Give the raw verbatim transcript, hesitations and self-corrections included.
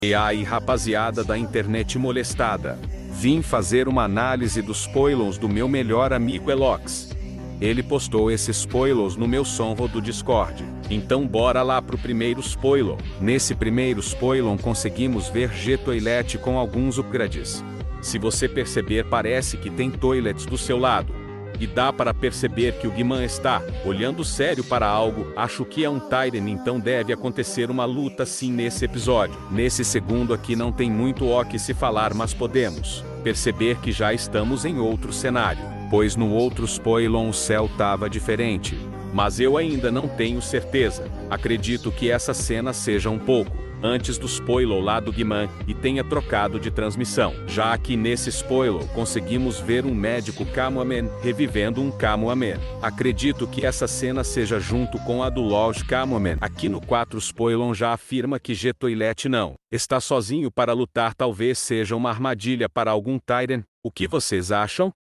E aí, rapaziada da internet molestada, vim fazer uma análise dos spoilers do meu melhor amigo Elox. Ele postou esses spoilers no meu sonro do Discord. Então bora lá pro primeiro spoiler. Nesse primeiro spoiler conseguimos ver G-Toilet com alguns upgrades. Se você perceber, parece que tem toilets do seu lado. E dá para perceber que o Guiman está olhando sério para algo. Acho que é um Tyrant, então deve acontecer uma luta sim nesse episódio. Nesse segundo aqui não tem muito o que se falar, mas podemos perceber que já estamos em outro cenário, pois no outro spoiler o céu tava diferente. Mas eu ainda não tenho certeza. Acredito que essa cena seja um pouco antes do spoiler lá do Guiman e tenha trocado de transmissão. Já que nesse spoiler conseguimos ver um médico Cameraman revivendo um Cameraman. Acredito que essa cena seja junto com a do Lodge Cameraman. Aqui no quatro spoiler já afirma que G-Toilet não está sozinho para lutar, talvez seja uma armadilha para algum Tyrant. O que vocês acham?